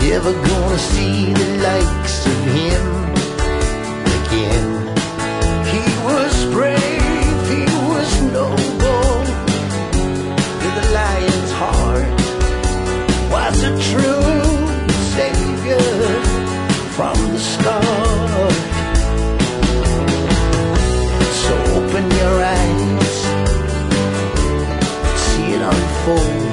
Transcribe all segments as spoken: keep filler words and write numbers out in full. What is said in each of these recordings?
Never gonna see the likes of him again. He was brave, he was noble, with a lion's heart, was a true savior from the start. So open your eyes, see it unfold.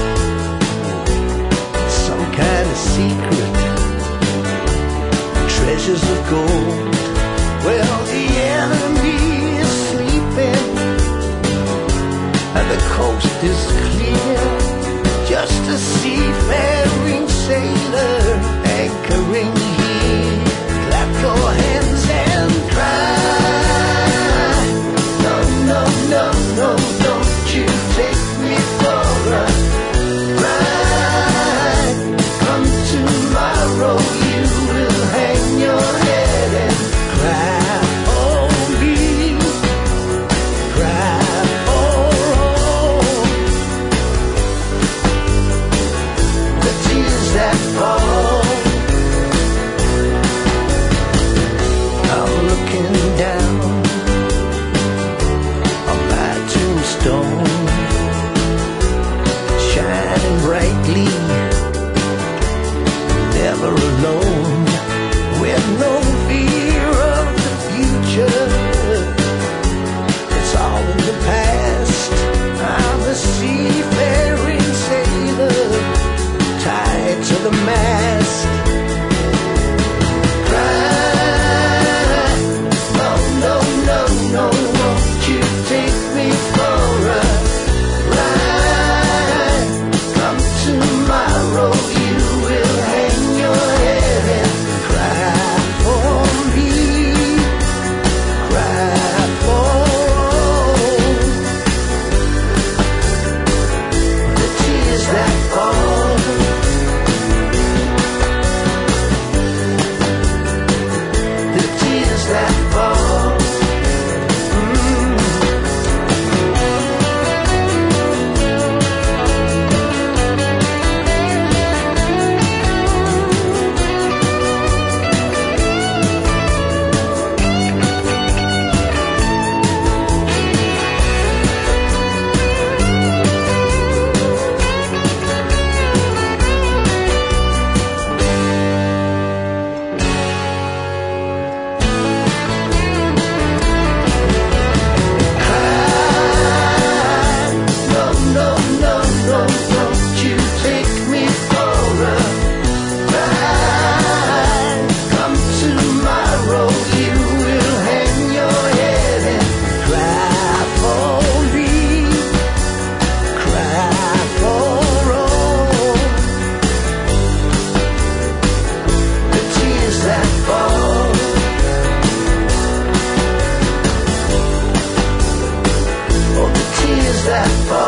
Some kind of secret, treasures of gold. Well, the enemy is sleeping and the coast is clear. Just a seafaring sailor anchoring here. Clap your hands and cry. No, no, no, no, don't you take me for a ride. Come tomorrow, you will hang your head and cry for me. Cry for all the tears that fall. I'm looking down on my tombstone, shining brightly, never alone, with no fear of the future. It's all in the past. I'm a seafaring sailor, tied to the mast. Cry, no, no, no, no, won't you take me for a ride? Come tomorrow, you will hang your head and cry for me. Cry for all the tears that fall. The tears that fall. Mm. No, no, no, no, don't you take me for a ride. Come tomorrow, you will hang your head and cry for me. Cry for all the tears that fall. Oh, the tears that fall.